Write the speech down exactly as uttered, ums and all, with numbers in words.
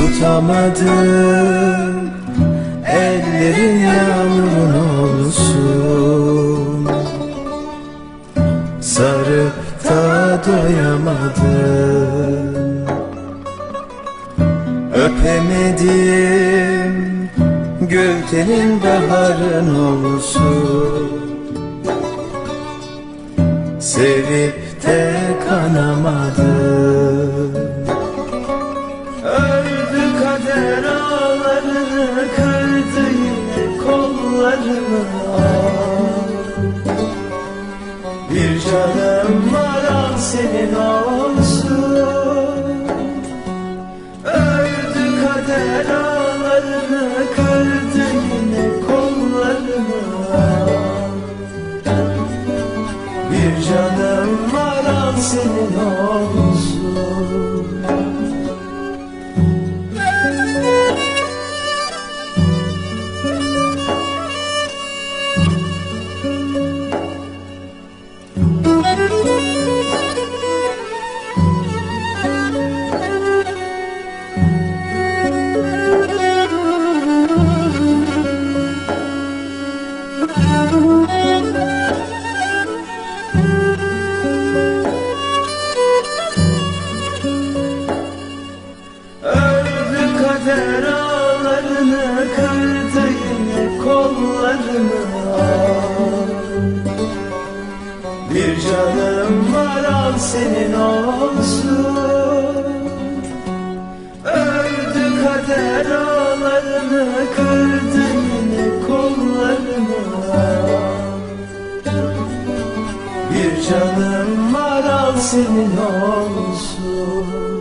tutamadım. Ellerin yağmurun olsun, sarıp da doyamadım. Öpemedim, gül tenin baharın olsun, sevip de kanamadım. Ördü kader ağlarını, kırdı yine kollarımı. Bir canım var, al senin olsun. Ördü kader ağlarını, kırdı yine kollarımı. Bir canım var, al senin olsun. Ördü kader ağlarını, kırdı yine kollarımı. Bir canım var, al senin olsun. Ördü kader ağlarını, kırdı yine kollarımı. Bir canım var, al senin olsun.